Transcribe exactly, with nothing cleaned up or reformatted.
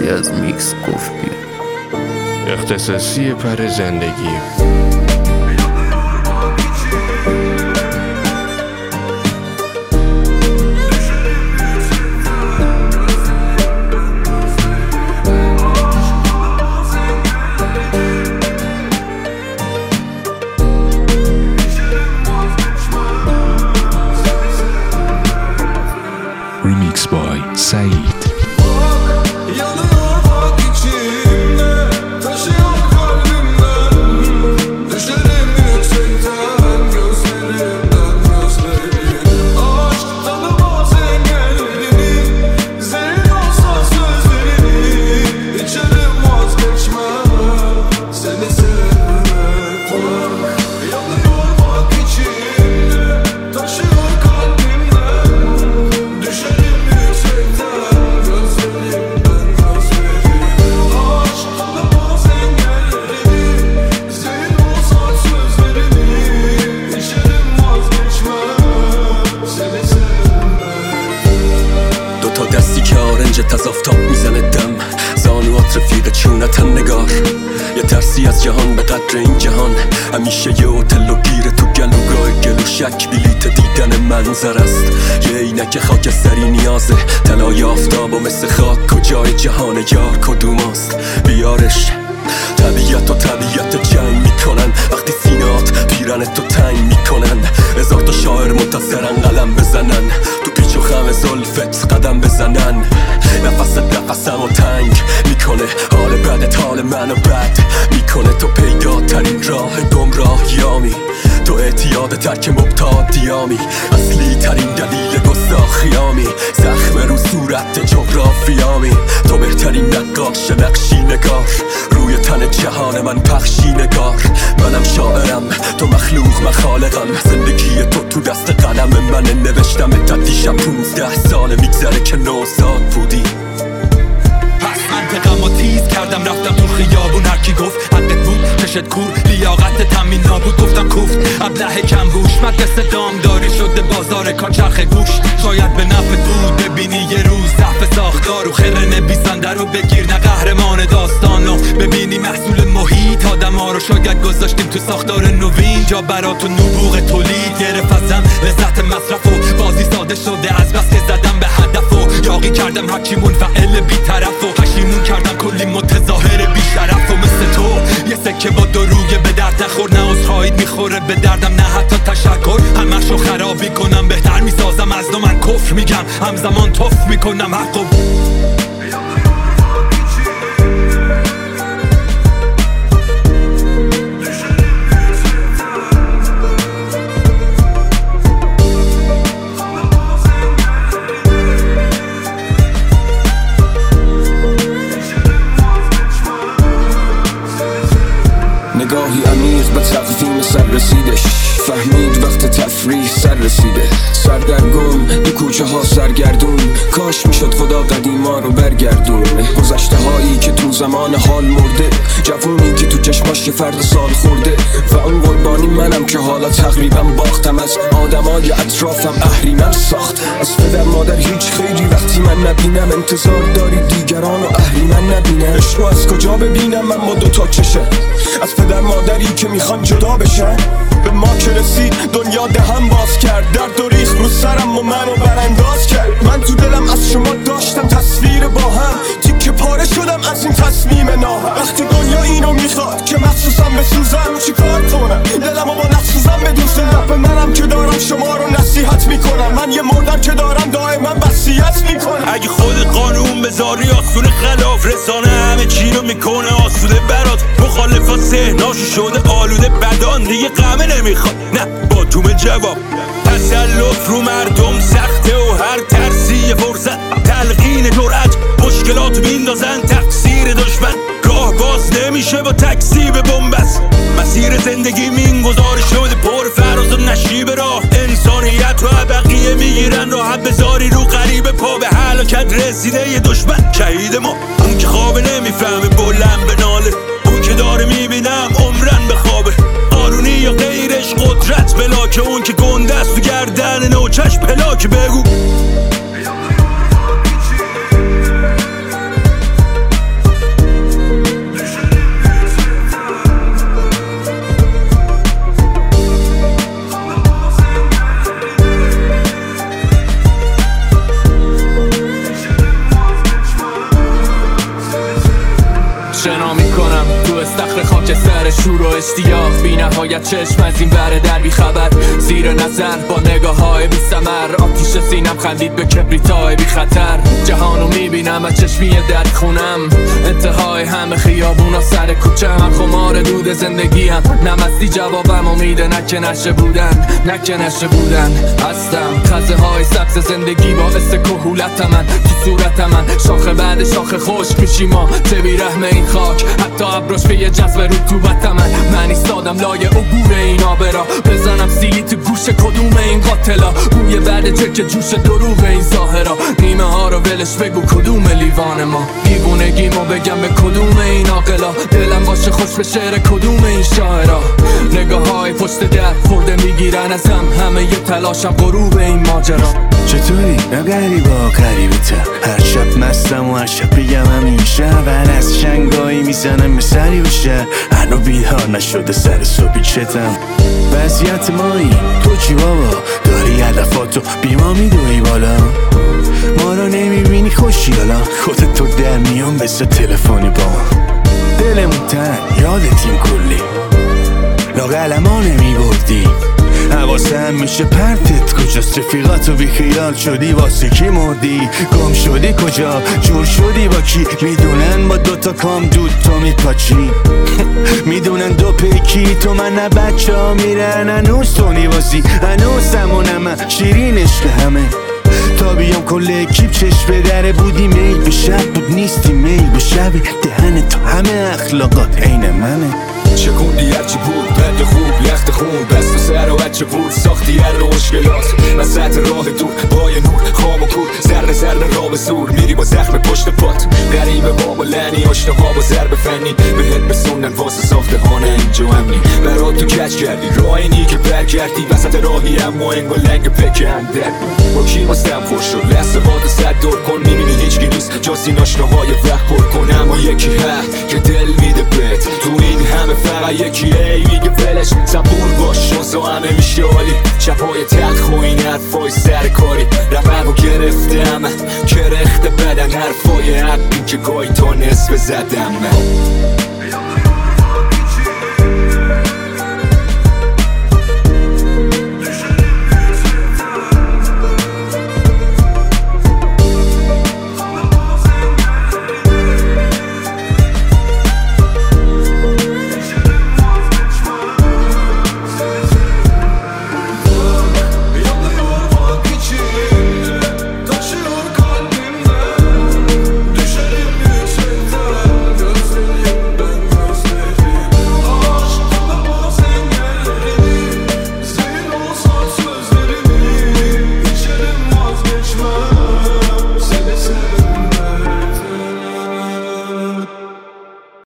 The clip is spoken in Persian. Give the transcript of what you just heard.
میخوای از میکس گفت بیا اختصاصی پر زندگی. Remix by Said. از آفتاب میزنه دم زانوات رفیق چونتن نگار یه ترسی از جهان به قدر این جهان همیشه یه هتل و گیره تو گلوگاه گلو شک بلیت دیدن منظر است یه عینک خاکستری نیازه طلای آفتاب و مثل خاک کجای جهان یار کدوماست بیارش طبیعت و طبیعت جنگ میکنن وقتی سینات پیرنت تو تنگ میکنن هزار تا شاعر منتظرن قلم بزنن تو پیچ و خم زلفت قدم بزنن نفست نفسم و تنگ میکنه حال بدت حال منو بد میکنه تو پیداترین راه گمراهیامی تو اعتیاد ترک مبتادیامی اصلی ترین دلیل گستاخیامی زخم رو صورت جغرافیامی تو بهترین نقاش نقشی نگار روی تن جهان من پخشی نگار منم شاعرم تو مخلوق من خالقم زندگی تو تو دست قلم من نوشتم تدیشم پونزده ساله میگذره که نوزاد بودی پس منطقم و تیز کردم رفتم تو خیابون هرکی گفت حقت بود چشت کور لیاقت تمین نابود گفتم کوفت ابله کم هوش مدرسه دامداری شده بازار کاچرخ گوش شاید به نفع بود ببینی یه روز ضعف ساختار و خیر نویسنده رو بگیر نه قهرمان داستانو ببینی محصول محیط آدم ها رو شاید گذاشتیم تو ساختار نوین جا براتون نبوغ تولید گرفت ازم لذت مصرف و بازی ساده شده از بس که زدم به هدف و یاقی کردم هرچی منفعل بی طرف و پشیمون کردم کلی متظاهر بی شرف و مثل تو یه سکه با دروگه به درد نخور نه عذرخواهیت میخوره به دردم نه حتی تشکر همشو خرابی کنم بهتر میسازم از دو من کفر میگم همزمان توف میکنم حقو نگاهی عمیق به تقویم سر رسیدش فهمید وقت تفریح سر رسیده سردرگم دو کوچه ها سرگردون کاش میشد خدا قدیما رو برگردونه گذشته هایی که تو زمان حال مرده جوونی که تو چشماش فرد سال خورده و اون قربانی منم که حالا تقریبا باختم از آدمای اطرافم اهریمن ساخت از پدر مادر هیچ خیری وقتی من نبینم انتظار داری دیگران و اهریمن نبینم عشق رو از کجا ببینم من با دوتا چشه از پدر مادری که میخوان جدا بشن به ما که رسید دنیا دهم باز کرد درد و ریخ رو سرم و منو برانداز کرد من تو دلم از شما داشتم تصویر با هم تیکه پاره شدم از این تصمیم ناهم وقتی دنیا اینو میخواد که مخصوصم بسوزم چی کار کنم دلمو با نخصوصم بدوزم رپ منم که دارم شما رو نصیحت میکنم من یه مردم که دارم دائما وصیت میکنم اگه خود قانون بذاری آسون خلاف رسانه همه چی رو میکنه آسوده برات مخالفا سهناشو شده آلوده بدان دیگه قمه نمیخواد نه با توم جواب تسلط رو مردم سخته و هر ترسی یه فرصت تلقین جرأت مشکلات میندازن تقصیر دشمن راه باز نمیشه با تکذیب بنبست مسیر زندگی مین گذاری شده پر فراز و نشیب راه انسانیت رو بقیه میگیرن راحت بذاری رو غریب پا به هلاکت رسیده یه دشمن شهید ما اون که خوابه نمیفهمه بلند به ناله اون که داره میبینم عمرن به خوابه قانونی یا غیرش قدرت بلاکه اون که گنده است تو گردن نوچش پلاک بگو نور و اشتیاق بی نهایت چشم از این بره در بی خبر زیر نظر با نگاه های بی سمر آتیش سینم خندید به کبریتای بی خطر جهانو میبینم از چشمی در خونم انتهای همه خیابونا سر کوچم من خمار دود زندگی هم نمستی جوابم امیده نکه نشه بودن نکه نشه بودن هستم خزه های سبز زندگی باعث کهولت من تو صورت من شاخه بعد شاخه خوش میشی ما چه بی رحم این خاک حتی ابروش به یه جذب رطوبت من من ایستادم لای عبور این آبرا بزنم سیلی تو گوش کدوم این قاتلا بوی بعد چک جوش دروغ این ظاهرا نیمه ها رو ولش بگو کدوم لیوان ما دیوونگیمو بگم به کدوم این عاقلا دلم باشه خوش به شعر کدوم این شاعرا نگاه های پشت در خورده میگیرن ازم همه یه تلاشم غروب این ماجرا چطوری؟ یا غریبا غریبی تا هر شب مستم و هر شب بگم همیشه اول از شنگایی میزنم به سری بشه هنو بیدار نشده سر صبحی چتم وضعیت مایی تو چی بابا؟ داری هدفاتو بیما میدوی بالا ما رو نمیبینی خوشیالا خودت تو در میان بسه تلفنی با دلمون تن یادتیم کلی لاغلما نمیبردی حواسم میشه پرتت کجاست رفیقاتو بی خیال شدی واسه کی مردی گم شدی کجا جور شدی با کی میدونن با دوتا کام دود تو میپاچی میدونن دو پیکی تو من نه بچه ها میرن هنوز تو نیوازی هنوز همونم شیرین عشق همه تا بیام کل اکیپ چشم به دره بودی میل به شب بود نیستی میل به شب دهن تو همه اخلاقات عین منه چکوندی هرچی بود بد خوب لخت خون بست و سر و بچه بود ساختی هر رو مشکلات وسط راه دور بای نور خام و کور ذره ذره را به زور میری با زخم پشت پات غریبه بابا لنی آشناها با ضرب فنی بهت بسوندن واسه ساخته خانه اینجا امنی برات تو کچ کردی راینی که برگردی وسط راهی اما انگا لنگ پکه هم در با کی مستم خوش شد لحظه باد صد دور کن میبینی هیچ کی نیست جز این آشناهای وقت پر کن اما یکی هست که دل میده بهت تو این همه فقط یکی ای میگه ولش صبور باش شانسا همه میشه عالی شبهای تلخ و این حرفای سر کاری رقم و گرفتم کرخت بدن حرفای حقی که گاهی تا نصف زدم